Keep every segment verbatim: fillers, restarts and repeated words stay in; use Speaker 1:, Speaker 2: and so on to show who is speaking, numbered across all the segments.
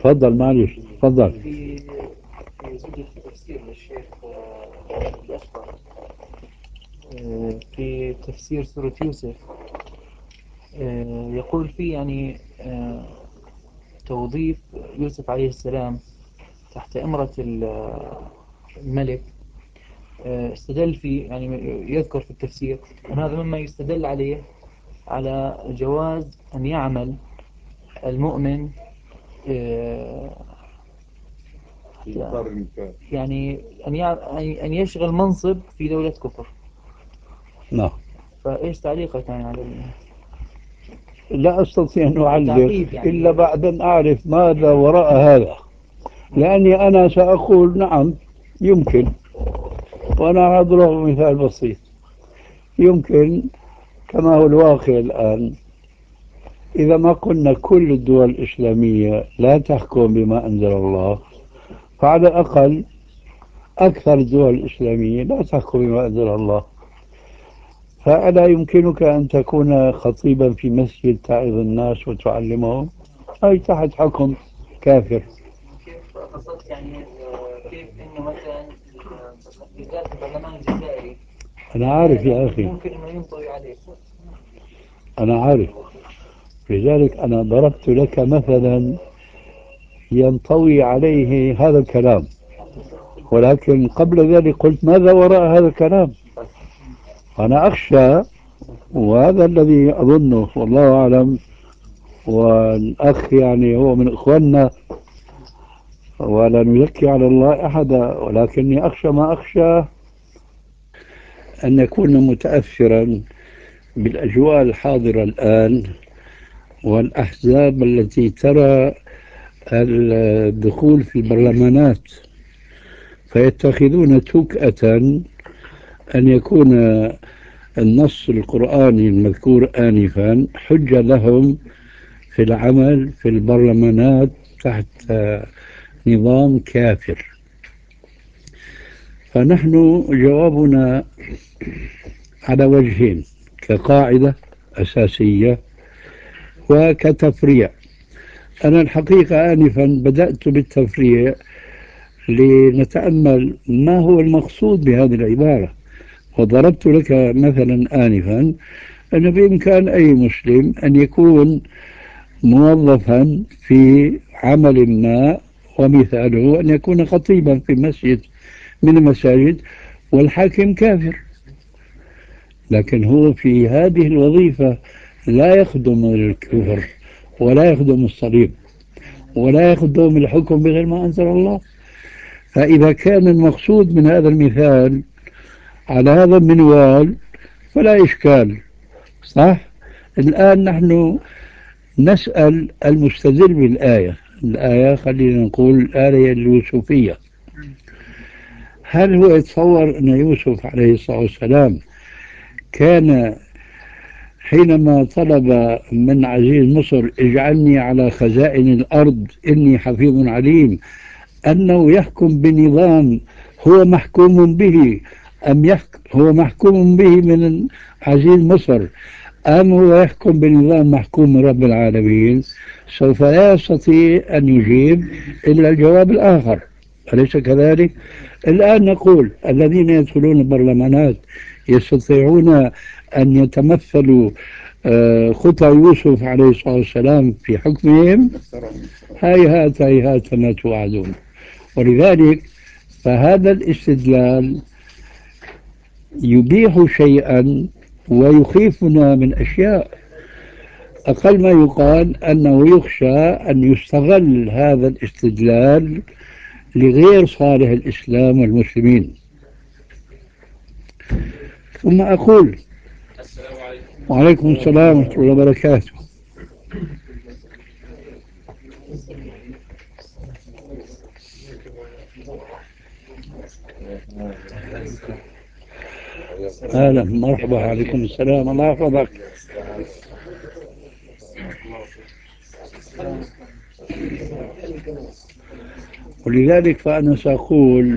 Speaker 1: تفضل معلش تفضل.
Speaker 2: في في زوجة تفسير للشيخ آه، الأشقر آه، في تفسير سورة يوسف آه، يقول فيه يعني آه، توظيف يوسف عليه السلام تحت إمرة الملك. آه، استدل فيه يعني يذكر في التفسير أن هذا مما يستدل عليه على جواز أن يعمل المؤمن آه، يعني أن أن يشغل منصب في دولة كفر.
Speaker 1: نعم.
Speaker 2: فإيش تعليقك يعني على
Speaker 1: لا أستطيع أن أعلق
Speaker 2: يعني
Speaker 1: إلا بعد أن أعرف ماذا وراء هذا، لأني أنا سأقول نعم يمكن، وأنا أضرب مثال بسيط. يمكن كما هو الواقع الآن، إذا ما قلنا كل الدول الإسلامية لا تحكم بما أنزل الله، فعلى الأقل أكثر الدول الإسلامية لا تحكم بما أنزل الله. فألا يمكنك أن تكون خطيبا في مسجد تعظ الناس وتعلمهم، أي تحت حكم كافر.
Speaker 2: كيف قصدت يعني كيف إنه مثلا بالذات البرلمان الجزائري
Speaker 1: أنا عارف يا أخي،
Speaker 2: ممكن إنه ينطوي عليه.
Speaker 1: أنا عارف، لذلك أنا ضربت لك مثلا ينطوي عليه هذا الكلام، ولكن قبل ذلك قلت ماذا وراء هذا الكلام. أنا أخشى، وهذا الذي أظنه والله أعلم، والأخ يعني هو من إخواننا ولا نزكي على الله أحدا، ولكني أخشى ما أخشى أن يكون متأثرا بالأجواء الحاضرة الآن والأحزاب التي ترى الدخول في البرلمانات، فيتخذون توكأة أن يكون النص القرآني المذكور آنفا حجة لهم في العمل في البرلمانات تحت نظام كافر. فنحن جوابنا على وجهين، كقاعدة أساسية وكتفريع. أنا الحقيقة آنفا بدأت بالتفريع لنتأمل ما هو المقصود بهذه العبارة، وضربت لك مثلا آنفا أن بإمكان أي مسلم أن يكون موظفا في عمل ما، ومثاله أن يكون خطيبا في مسجد من المساجد والحاكم كافر، لكن هو في هذه الوظيفة لا يخدم الكفر ولا يخدم الصليب ولا يخدم الحكم بغير ما أنزل الله. فإذا كان المقصود من هذا المثال على هذا المنوال فلا إشكال، صح؟ الآن نحن نسأل المستدل بالآية، الآية خلينا نقول الآية اليوسفية، هل هو يتصور أن يوسف عليه الصلاة والسلام كان حينما طلب من عزيز مصر اجعلني على خزائن الأرض إني حفيظ عليم أنه يحكم بنظام هو محكوم به، أم يحكم هو محكوم به من عزيز مصر، أم هو يحكم بنظام محكوم من رب العالمين؟ سوف لا يستطيع أن يجيب إلا الجواب الآخر، أليس كذلك؟ الآن نقول الذين يدخلون البرلمانات يستطيعون أن يتمثلوا خطى يوسف عليه الصلاة والسلام في حكمهم؟ هيهات هيهات ما توعدون. ولذلك فهذا الاستدلال يبيح شيئا ويخيفنا من أشياء. أقل ما يقال أنه يخشى أن يستغل هذا الاستدلال لغير صالح الإسلام والمسلمين. ثم أقول السلام عليكم. وعليكم السلام ورحمة الله وبركاته. أهلا مرحبا، عليكم السلام، الله يحفظك. ولذلك فأنا سأقول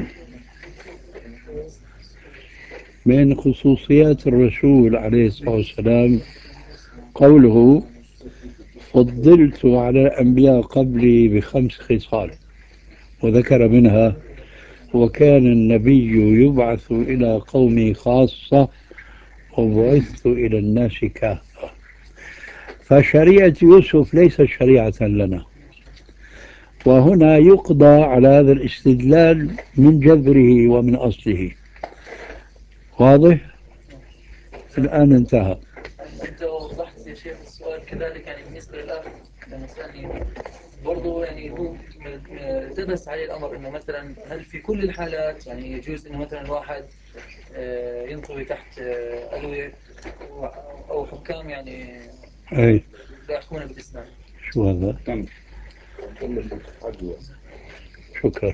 Speaker 1: من خصوصيات الرسول عليه الصلاة والسلام قوله فضلت على الأنبياء قبلي بخمس خصال، وذكر منها: وكان النبي يبعث إلى قومه خاصة وبعثت إلى الناس كافة. فشريعة يوسف ليست شريعة لنا، وهنا يقضى على هذا الاستدلال من جذره ومن أصله. واضح؟ الآن انتهى.
Speaker 2: أنت وضحت يا شيخ السؤال كذلك، يعني بالنسبة للأخ لما سألني برضه، يعني هو التبس عليه الأمر إنه مثلا هل في كل الحالات يعني يجوز إنه مثلا الواحد ينطوي تحت ألوية أو حكام يعني
Speaker 1: أي
Speaker 2: لا يحكمون بالإسلام؟
Speaker 1: شو هذا؟ شكرا.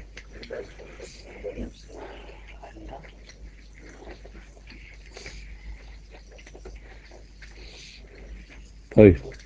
Speaker 1: طيب.